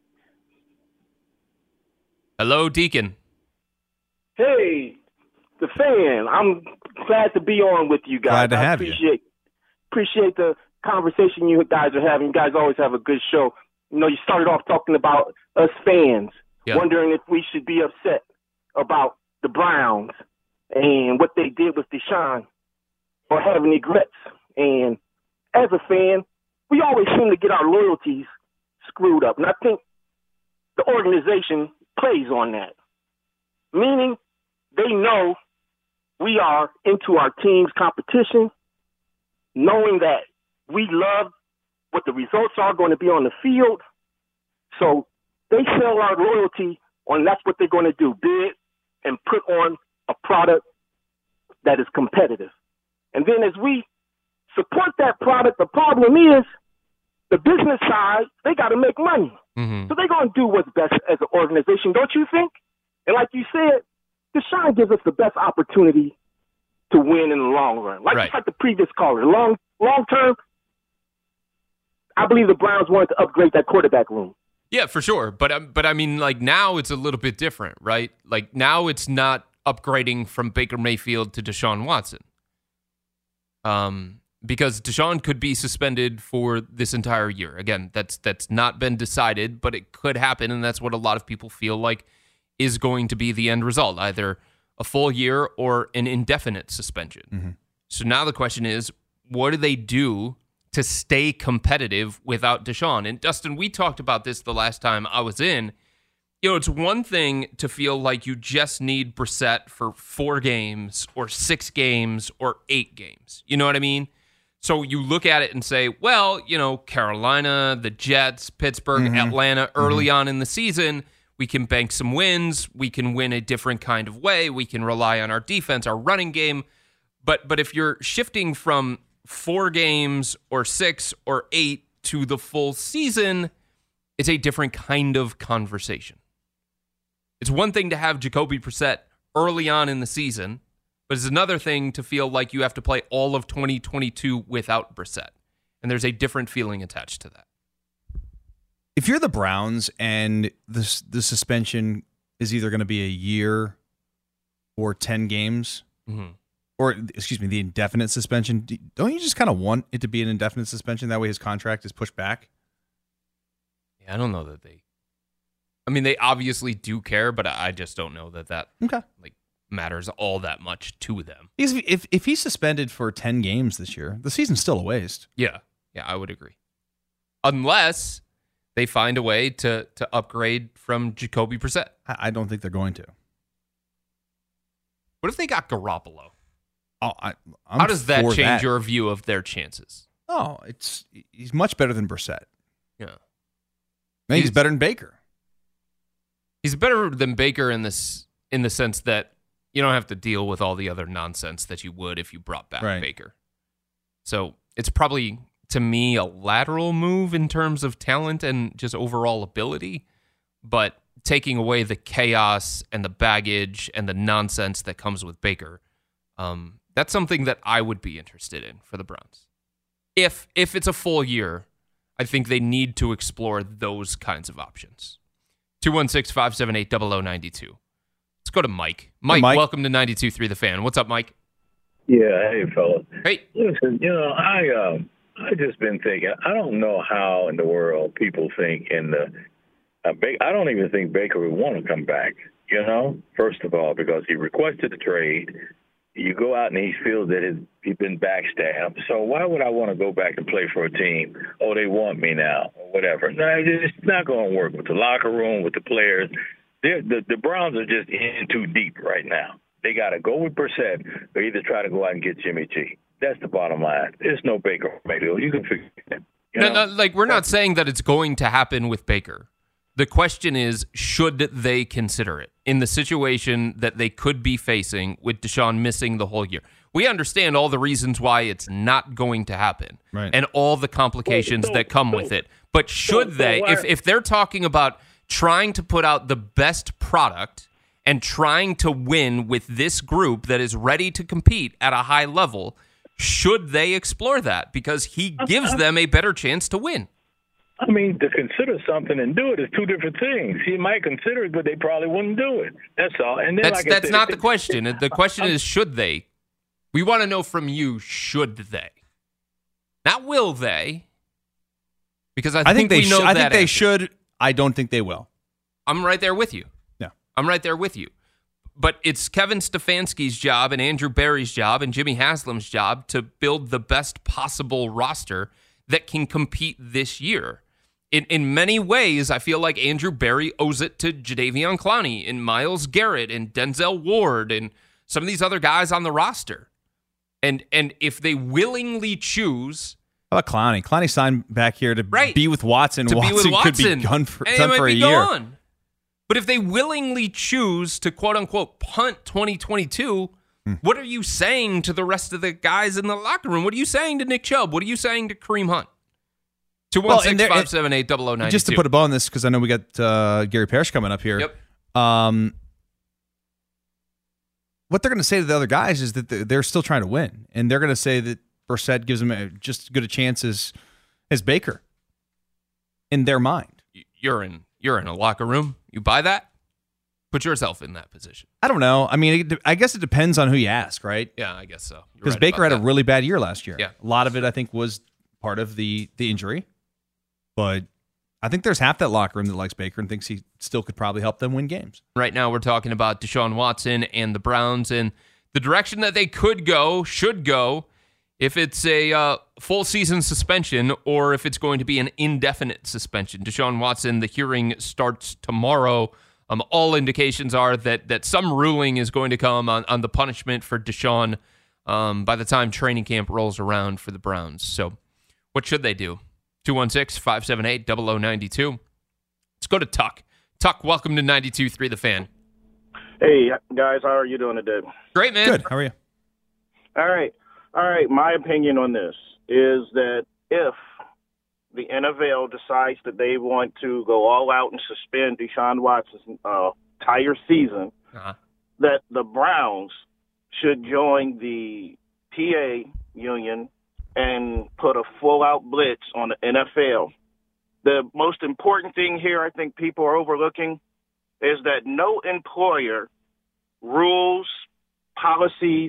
Hello, Deacon. Hey, The Fan. I'm glad to be on with you guys. Glad to have you. Appreciate the conversation you guys are having. You guys always have a good show. You started off talking about us fans, wondering if we should be upset about the Browns and what they did with Deshaun or having regrets. And as a fan, we always seem to get our loyalties screwed up. And I think the organization plays on that, meaning they know we are into our team's competition, knowing that we love what the results are going to be on the field. So they sell our loyalty on that's what they're going to do, bid and put on a product that is competitive. And then as we support that product, the problem is the business side, they got to make money. Mm-hmm. So they're going to do what's best as an organization, don't you think? And like you said, Deshaun gives us the best opportunity to win in the long run. Just like the previous caller. Long term, I believe the Browns wanted to upgrade that quarterback room. Yeah, for sure. But I mean, now it's a little bit different, right? Now it's not upgrading from Baker Mayfield to Deshaun Watson. Because Deshaun could be suspended for this entire year. Again, that's not been decided, but it could happen, and that's what a lot of people feel like is going to be the end result, either a full year or an indefinite suspension. Mm-hmm. So now the question is, what do they do to stay competitive without Deshaun? And Dustin, we talked about this the last time I was in. It's one thing to feel like you just need Brissett for 4 games or 6 games or 8 games. You know what I mean? So you look at it and say, well, Carolina, the Jets, Pittsburgh, Atlanta, early on in the season, we can bank some wins. We can win a different kind of way. We can rely on our defense, our running game. But if you're shifting from 4 games or 6 or 8 to the full season, it's a different kind of conversation. It's one thing to have Jacoby Brissett early on in the season, but it's another thing to feel like you have to play all of 2022 without Brissett. And there's a different feeling attached to that. If you're the Browns and the suspension is either going to be a year or 10 games, or, the indefinite suspension, don't you just kind of want it to be an indefinite suspension? That way his contract is pushed back? Yeah, I don't know that they I mean, they obviously do care, but I just don't know that matters all that much to them. Because if he's suspended for 10 games this year, the season's still a waste. Yeah, I would agree. Unless they find a way to upgrade from Jacoby Brissett. I don't think they're going to. What if they got Garoppolo? I'm How does that for change your view of their chances? Oh, he's much better than Brissett. Yeah. I think he's better than Baker. He's better than Baker in the sense that you don't have to deal with all the other nonsense that you would if you brought back Baker. So it's probably, to me, a lateral move in terms of talent and just overall ability, but taking away the chaos and the baggage and the nonsense that comes with Baker, that's something that I would be interested in for the Browns. If it's a full year, I think they need to explore those kinds of options. 216-578-0092. Let's go to Mike. Mike, welcome to 92.3 The Fan. What's up, Mike? Yeah, hey, fellas. Hey. Listen, I just been thinking, I don't know how in the world people think I don't even think Baker would want to come back, first of all, because he requested a trade. You go out and he feels that he's been backstabbed. So why would I want to go back and play for a team? Oh, they want me now or whatever. No, it's not going to work with the locker room, with the players. The Browns are just in too deep right now. They got to go with Brissett or either try to go out and get Jimmy G. That's the bottom line. There's no Baker Mayfield. You can figure it out. No, we're not saying that it's going to happen with Baker. The question is, should they consider it in the situation that they could be facing with Deshaun missing the whole year? We understand all the reasons why it's not going to happen and all the complications that come with it. But should they, if they're talking about trying to put out the best product and trying to win with this group that is ready to compete at a high level, should they explore that? Because he gives them a better chance to win. I mean, to consider something and do it is two different things. He might consider it, but they probably wouldn't do it. That's all. And then, that's not the question. The question is, should they? We want to know from you, should they? Not will they? Because I think we know that. I think they should. I don't think they will. I'm right there with you. Yeah. I'm right there with you. But it's Kevin Stefanski's job and Andrew Berry's job and Jimmy Haslam's job to build the best possible roster that can compete this year. In many ways, I feel like Andrew Berry owes it to Jadeveon Clowney and Myles Garrett and Denzel Ward and some of these other guys on the roster. And if they willingly choose... How about Clowney? Clowney signed back here to be with Watson. Watson could be done for a year. Gone. But if they willingly choose to, quote-unquote, punt 2022... What are you saying to the rest of the guys in the locker room? What are you saying to Nick Chubb? What are you saying to Kareem Hunt? 216-578-0092. Just to put a bow on this, because I know we got Gary Parrish coming up here. Yep. What they're going to say to the other guys is that they're still trying to win, and they're going to say that Brissett gives them just as good a chance as Baker in their mind. You're in a locker room. You buy that? Put yourself in that position. I don't know. I mean, I guess it depends on who you ask, right? Yeah, I guess so. Because Baker had a really bad year last year. Yeah. A lot of it, I think, was part of the injury. But I think there's half that locker room that likes Baker and thinks he still could probably help them win games. Right now, we're talking about Deshaun Watson and the Browns and the direction that they should go, if it's a full season suspension or if it's going to be an indefinite suspension. Deshaun Watson, the hearing starts tomorrow. All indications are that some ruling is going to come on the punishment for Deshaun by the time training camp rolls around for the Browns. So what should they do? 216-578-0092. Let's go to Tuck. Tuck, welcome to 92.3 The Fan. Hey, guys. How are you doing today? Great, man. Good. How are you? All right. My opinion on this is that if the NFL decides that they want to go all out and suspend Deshaun Watson's entire season, that the Browns should join the PA union and put a full-out blitz on the NFL. The most important thing here I think people are overlooking is that no employer, rules, policies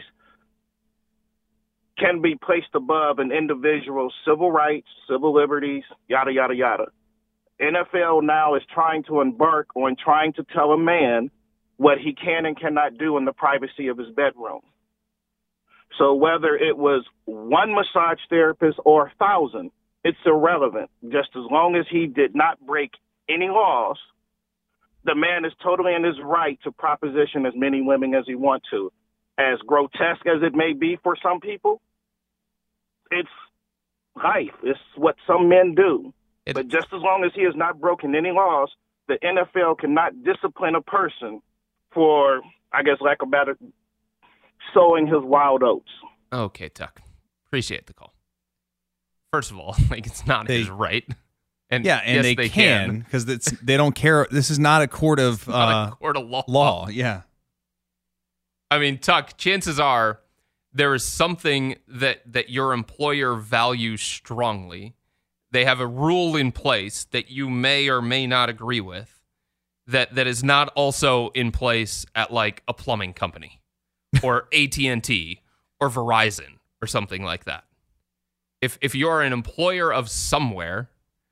can be placed above an individual's civil rights, civil liberties, yada, yada, yada. NFL now is trying to embark on trying to tell a man what he can and cannot do in the privacy of his bedroom. So whether it was one massage therapist or 1,000, it's irrelevant. Just as long as he did not break any laws, the man is totally in his right to proposition as many women as he wants to. As grotesque as it may be for some people, it's life. It's what some men do. But just as long as he has not broken any laws, the NFL cannot discipline a person for, I guess, lack of better, sowing his wild oats. Okay, Tuck. Appreciate the call. First of all, like, it's not his right. And yeah, and yes, they can because they don't care. This is not a court of court of law. Yeah. I mean, Tuck, chances are there is something that your employer values strongly. They have a rule in place that you may or may not agree with that is not also in place at like a plumbing company or AT&T or Verizon or something like that. If you're an employer of somewhere,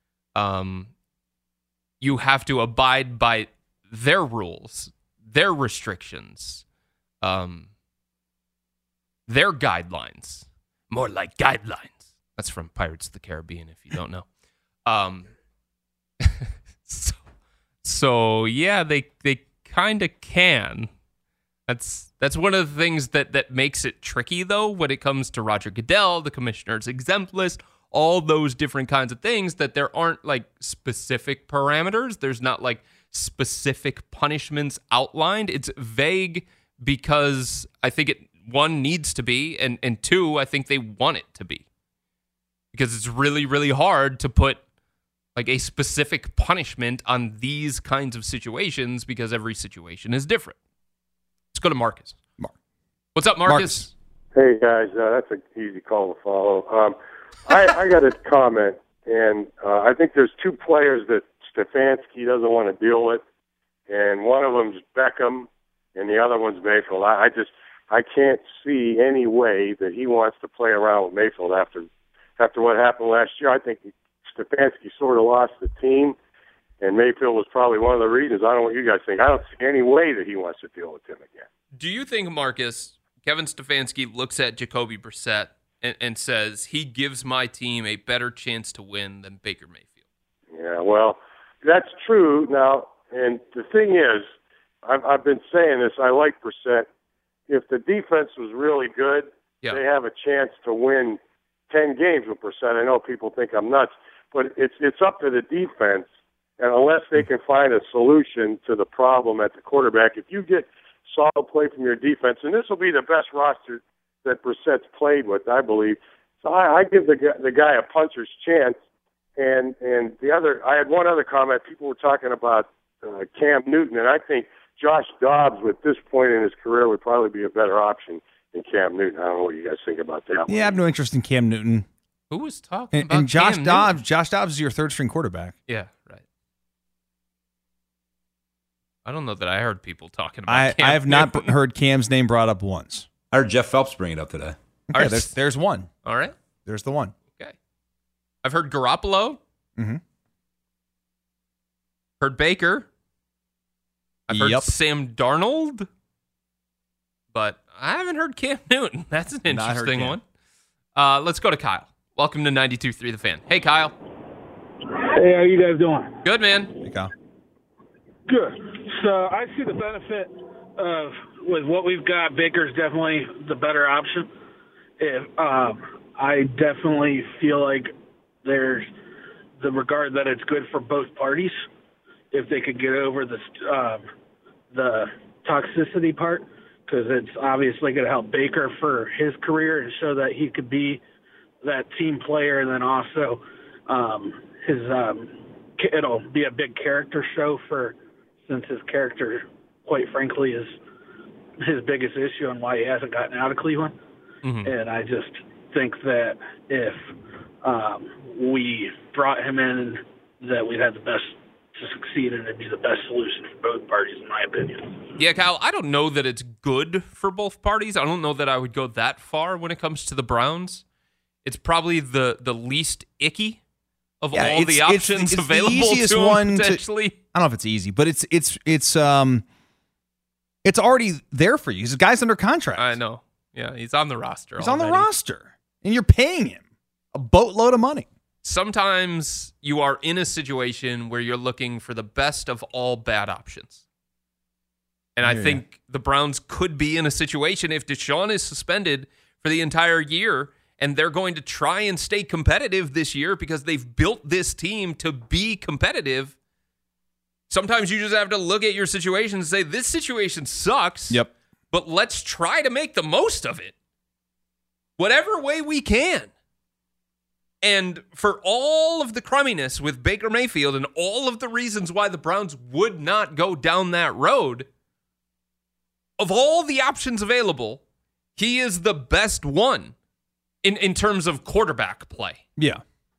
you have to abide by their rules, their restrictions, their guidelines. More like guidelines. That's from Pirates of the Caribbean, if you don't know. So yeah, they kind of can. That's one of the things that makes it tricky, though, when it comes to Roger Goodell, the commissioner's exempt list, all those different kinds of things, that there aren't like specific parameters. There's not like specific punishments outlined. It's vague because I think it, one, needs to be, and two, I think they want it to be. Because it's really, really hard to put like a specific punishment on these kinds of situations because every situation is different. Let's go to Marcus. What's up, Marcus? Hey, guys. That's an easy call to follow. I got a comment, and I think there's two players that Stefanski doesn't want to deal with, and one of them's Beckham, and the other one's Mayfield. I can't see any way that he wants to play around with Mayfield after what happened last year. I think Stefanski sort of lost the team, and Mayfield was probably one of the reasons. I don't know what you guys think. I don't see any way that he wants to deal with him again. Do you think, Marcus, Kevin Stefanski looks at Jacoby Brissett and says, he gives my team a better chance to win than Baker Mayfield? Yeah, well, that's true. Now, and the thing is, I've been saying this, I like Brissett. If the defense was really good, they have a chance to win 10 games with Brissett. I know people think I'm nuts, but it's up to the defense, and unless they can find a solution to the problem at the quarterback, if you get solid play from your defense, and this will be the best roster that Brissett's played with, I believe. So I give the guy a puncher's chance. And I had one other comment. People were talking about Cam Newton, and I think Josh Dobbs, with this point in his career, would probably be a better option than Cam Newton. I don't know what you guys think about that. Yeah, I have no interest in Cam Newton. Who was talking about and Josh Cam Dobbs? Newton? Josh Dobbs is your third-string quarterback. Yeah, right. I don't know that I heard people talking about Cam I have not heard Cam's name brought up once. I heard Jeff Phelps bring it up today. Okay, there's one. All right. There's the one. Okay. I've heard Garoppolo. Mm-hmm. Heard Baker. I've heard Sam Darnold. But I haven't heard Cam Newton. That's an interesting one. Let's go to Kyle. Welcome to 92.3 The Fan. Hey, Kyle. Hey, how you guys doing? Good, man. Hey, Kyle. Good. So I see the benefit of, with what we've got, Baker's definitely the better option. I definitely feel like there's the regard that it's good for both parties if they could get over the toxicity part, because it's obviously going to help Baker for his career and show that he could be that team player, and then also it'll be a big character show since his character, quite frankly, is his biggest issue and why he hasn't gotten out of Cleveland. Mm-hmm. And I just think that if we brought him in, that we'd have the best to succeed, and it'd be the best solution for both parties, in my opinion. Yeah, Kyle, I don't know that it's good for both parties. I don't know that I would go that far when it comes to the Browns. It's probably the least icky of all the options available the easiest to him one potentially. I don't know if it's easy, but it's already there for you. The guy's under contract. I know. Yeah, he's on the roster. He's on the roster, and you're paying him a boatload of money. Sometimes you are in a situation where you're looking for the best of all bad options. And I think the Browns could be in a situation if Deshaun is suspended for the entire year and they're going to try and stay competitive this year because they've built this team to be competitive. Sometimes you just have to look at your situation and say, this situation sucks. Yep. But let's try to make the most of it. Whatever way we can. And for all of the crumminess with Baker Mayfield and all of the reasons why the Browns would not go down that road, of all the options available, he is the best one in terms of quarterback play. Yeah.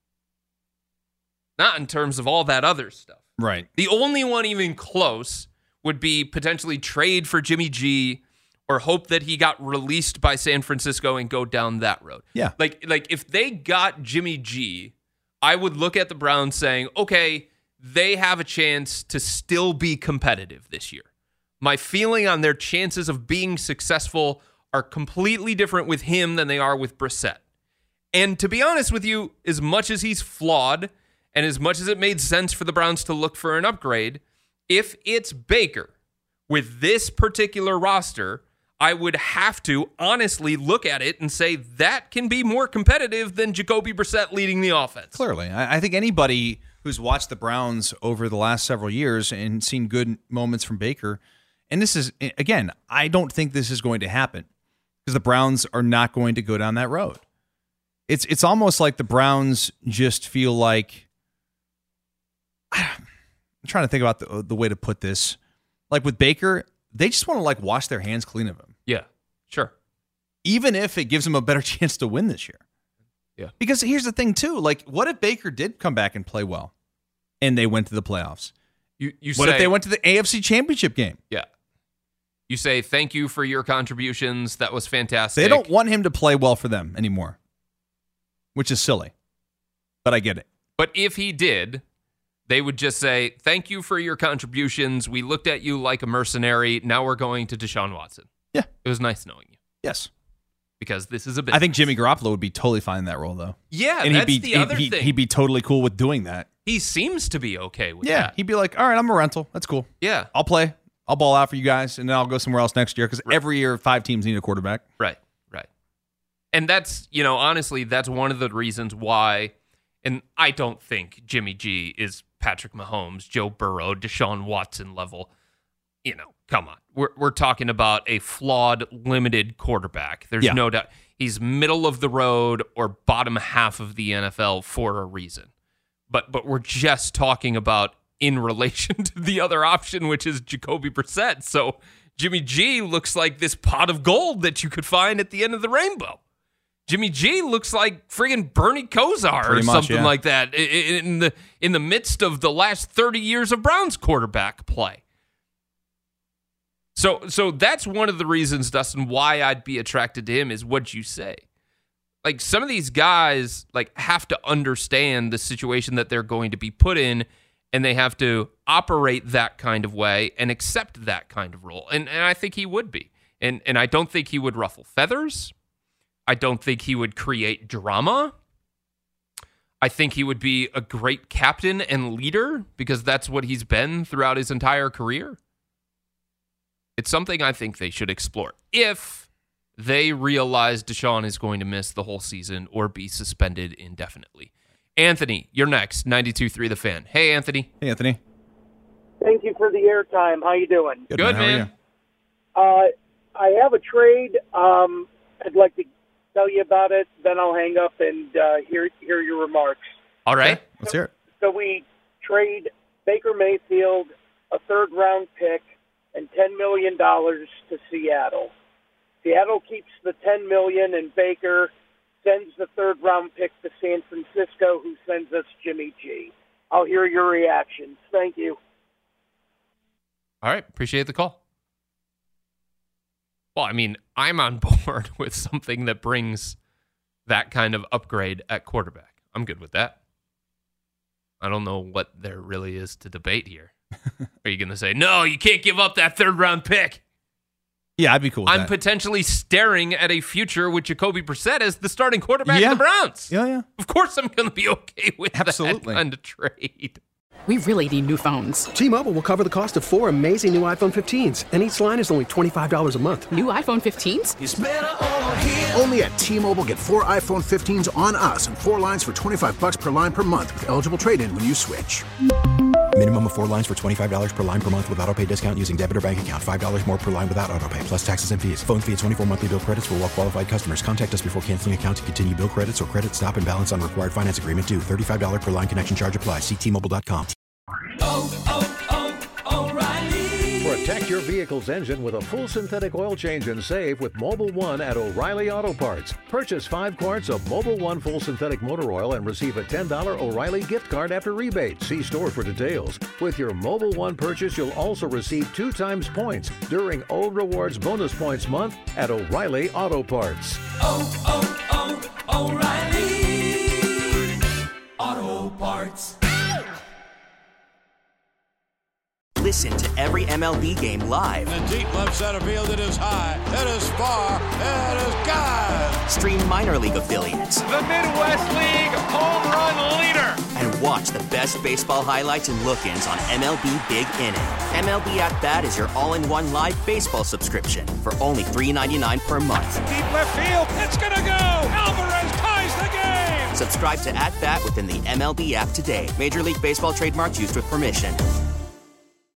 Not in terms of all that other stuff. Right. The only one even close would be potentially trade for Jimmy G or hope that he got released by San Francisco and go down that road. Yeah. Like if they got Jimmy G, I would look at the Browns saying, okay, they have a chance to still be competitive this year. My feeling on their chances of being successful are completely different with him than they are with Brissett. And to be honest with you, as much as he's flawed and as much as it made sense for the Browns to look for an upgrade, if it's Baker with this particular roster, I would have to honestly look at it and say that can be more competitive than Jacoby Brissett leading the offense. Clearly. I think anybody who's watched the Browns over the last several years and seen good moments from Baker, and this is, again, I don't think this is going to happen because the Browns are not going to go down that road. It's almost like the Browns just feel like, I'm trying to think about the way to put this. Like with Baker, they just want to wash their hands clean of him. Yeah, sure. Even if it gives them a better chance to win this year. Yeah. Because here's the thing too, what if Baker did come back and play well and they went to the playoffs? What if they went to the AFC Championship game? Yeah. You say, thank you for your contributions. That was fantastic. They don't want him to play well for them anymore, which is silly. But I get it. But if he did, they would just say, thank you for your contributions. We looked at you like a mercenary. Now we're going to Deshaun Watson. Yeah. It was nice knowing you. Yes. Because this is a business. I think Jimmy Garoppolo would be totally fine in that role, though. Yeah, and that's the other thing. He'd be totally cool with doing that. He seems to be okay with that. Yeah, he'd be like, all right, I'm a rental. That's cool. Yeah. I'll play. I'll ball out for you guys, and then I'll go somewhere else next year because every year 5 teams need a quarterback. Right. And that's, honestly, that's one of the reasons why, and I don't think Jimmy G is Patrick Mahomes, Joe Burrow, Deshaun Watson level. Come on. We're talking about a flawed, limited quarterback. There's no doubt. He's middle of the road or bottom half of the NFL for a reason. But we're just talking about in relation to the other option, which is Jacoby Brissett. So Jimmy G looks like this pot of gold that you could find at the end of the rainbow. Jimmy G looks like friggin' Bernie Kosar or something like that in the midst of the last 30 years of Browns quarterback play. So that's one of the reasons, Dustin, why I'd be attracted to him is what you say. Like some of these guys have to understand the situation that they're going to be put in, and they have to operate that kind of way and accept that kind of role. And I think he would be. And I don't think he would ruffle feathers. I don't think he would create drama. I think he would be a great captain and leader because that's what he's been throughout his entire career. It's something I think they should explore if they realize Deshaun is going to miss the whole season or be suspended indefinitely. Anthony, you're next. 92.3 The Fan. Hey, Anthony. Hey, Anthony. Thank you for the airtime. How you doing? Good, man. I have a trade. I'd like to tell you about it. Then I'll hang up and hear your remarks. All right. Let's hear it. So we trade Baker Mayfield, a third-round pick, and $10 million to Seattle. Seattle keeps the $10 million, and Baker sends the third-round pick to San Francisco, who sends us Jimmy G. I'll hear your reactions. Thank you. All right. Appreciate the call. Well, I mean, I'm on board with something that brings that kind of upgrade at quarterback. I'm good with that. I don't know what there really is to debate here. Are you going to say, no, you can't give up that third-round pick? Yeah, I'd be cool with I'm that. potentially staring at a future with Jacoby Brissett as the starting quarterback of the Browns. Yeah. Of course I'm going to be okay with that kind of trade. We really need new phones. T-Mobile will cover the cost of 4 amazing new iPhone 15s, and each line is only $25 a month. New iPhone 15s? It's better over here. Only at T-Mobile, get 4 iPhone 15s on us and 4 lines for $25 per line per month with eligible trade-in when you switch. Minimum of 4 lines for $25 per line per month with autopay discount using debit or bank account. $5 more per line without autopay, plus taxes and fees. Phone fee at 24 monthly bill credits for well-qualified customers. Contact us before canceling account to continue bill credits or credit stop and balance on required finance agreement due. $35 per line connection charge applies. See T-Mobile.com. O'Reilly. Protect your vehicle's engine with a full synthetic oil change and save with Mobil 1 at O'Reilly Auto Parts. Purchase 5 quarts of Mobil 1 full synthetic motor oil and receive a $10 O'Reilly gift card after rebate. See store for details. With your Mobil 1 purchase, you'll also receive 2 times points during O Rewards Bonus Points Month at O'Reilly Auto Parts. O'Reilly Auto Parts. Listen to every MLB game live. In the deep left center field, it is high, it is far, it is gone. Stream minor league affiliates. The Midwest League home run leader. And watch the best baseball highlights and look-ins on MLB Big Inning. MLB At Bat is your all-in-one live baseball subscription for only $3.99 per month. Deep left field, it's gonna go. Alvarez ties the game. Subscribe to At Bat within the MLB app today. Major League Baseball trademarks used with permission.